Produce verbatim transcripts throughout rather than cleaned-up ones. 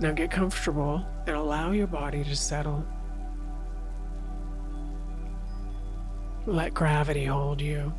Now get comfortable and allow your body to settle. Let gravity hold you.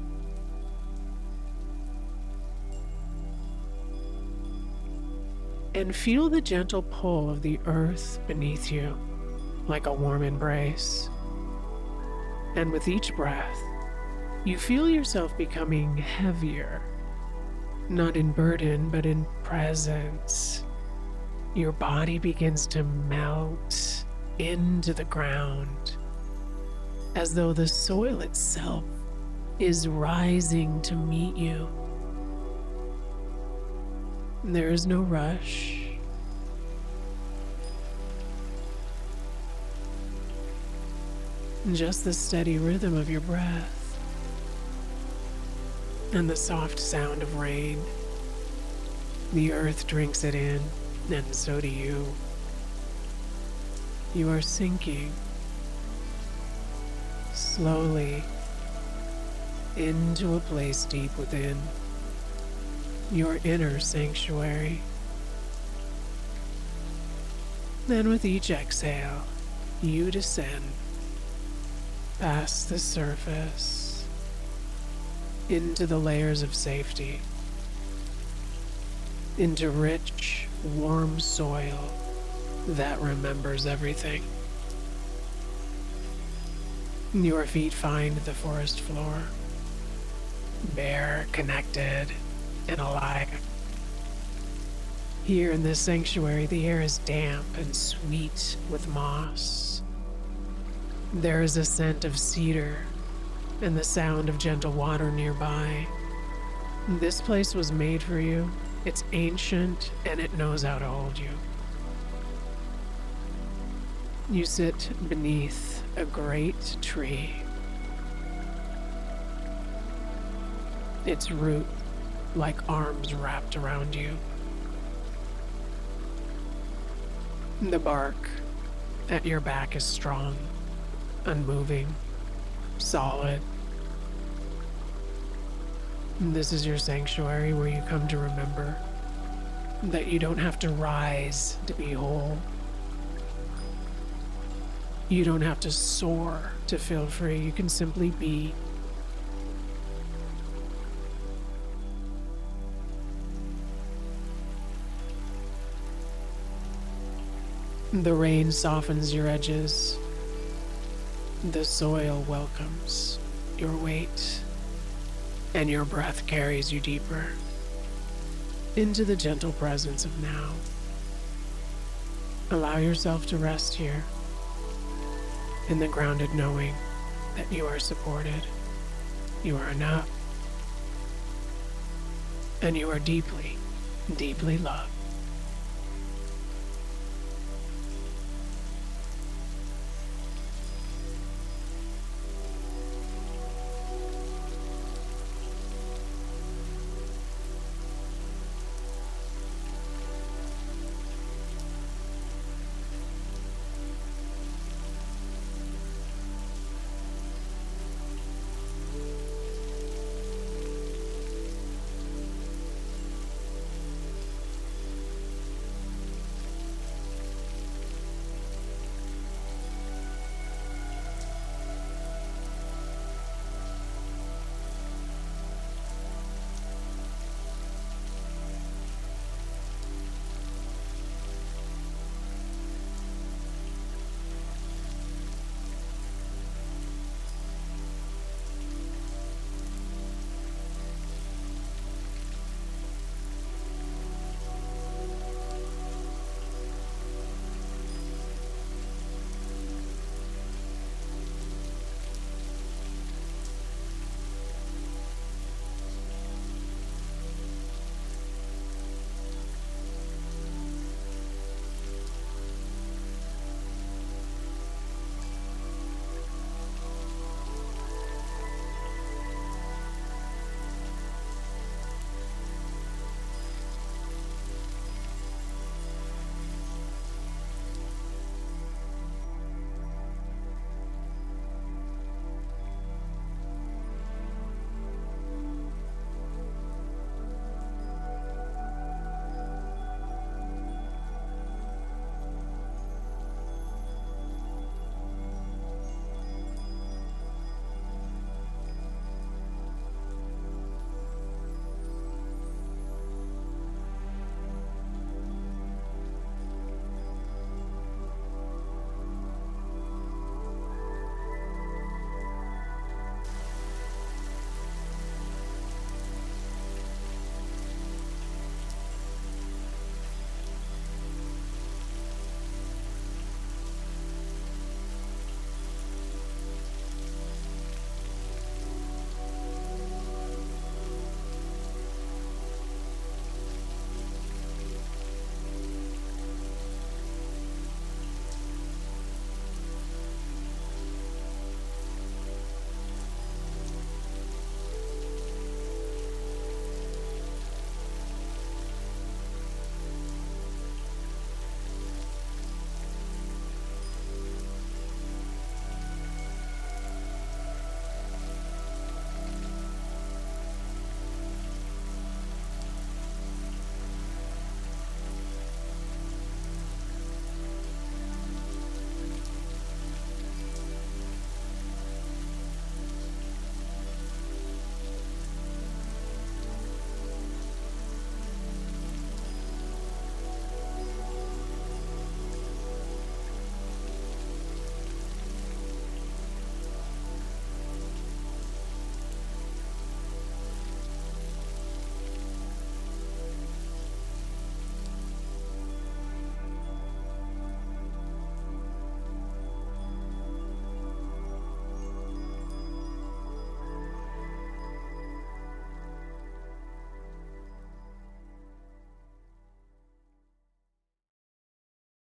And feel the gentle pull of the earth beneath you, like a warm embrace. And with each breath, you feel yourself becoming heavier, not in burden, but in presence. Your body begins to melt into the ground, as though the soil itself is rising to meet you. There is no rush. Just the steady rhythm of your breath and the soft sound of rain. The earth drinks it in, and so do you. You are sinking slowly into a place deep within your inner sanctuary. Then with each exhale, you descend past the surface into the layers of safety, into rich, warm soil that remembers everything. Your feet find the forest floor, bare, connected, and alive. Here in this sanctuary, the air is damp and sweet with moss. There is a scent of cedar and the sound of gentle water nearby. This place was made for you. It's ancient and it knows how to hold you. You sit beneath a great tree. Its root like arms wrapped around you. The bark at your back is strong, unmoving, solid. This is your sanctuary where you come to remember that you don't have to rise to be whole. You don't have to soar to feel free. You can simply be. The rain softens your edges. The soil welcomes your weight, and your breath carries you deeper into the gentle presence of now. Allow yourself to rest here in the grounded knowing that you are supported, you are enough, and you are deeply, deeply loved.